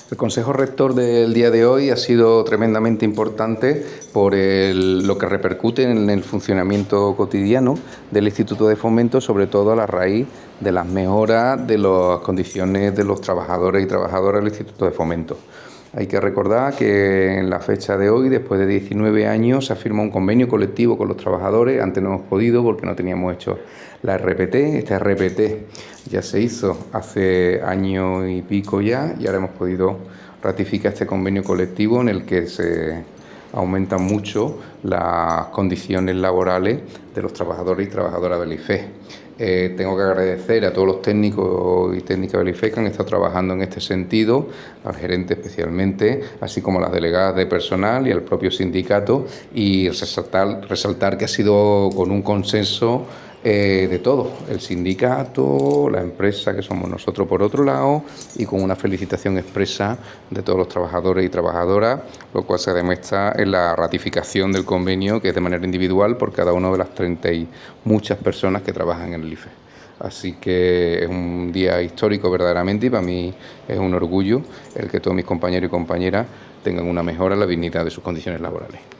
El Consejo Rector del día de hoy ha sido tremendamente importante por lo que repercute en el funcionamiento cotidiano del Instituto de Fomento, sobre todo a la raíz de las mejoras de las condiciones de los trabajadores y trabajadoras del Instituto de Fomento. Hay que recordar que en la fecha de hoy, después de 19 años, se ha firmado un convenio colectivo con los trabajadores. Antes no hemos podido porque no teníamos hecho la RPT. Esta RPT ya se hizo hace año y pico ya, y ahora hemos podido ratificar este convenio colectivo en el que se aumentan mucho las condiciones laborales de los trabajadores y trabajadoras del IFE. Tengo que agradecer a todos los técnicos y técnicas del IFE que han estado trabajando en este sentido, al gerente especialmente, así como a las delegadas de personal y al propio sindicato, y resaltar que ha sido con un consenso de todo, el sindicato, la empresa que somos nosotros por otro lado, y con una felicitación expresa de todos los trabajadores y trabajadoras, lo cual se demuestra en la ratificación del convenio, que es de manera individual por cada una de las 30 y muchas personas que trabajan en el IFE. Así que es un día histórico verdaderamente, y para mí es un orgullo el que todos mis compañeros y compañeras tengan una mejora en la dignidad de sus condiciones laborales.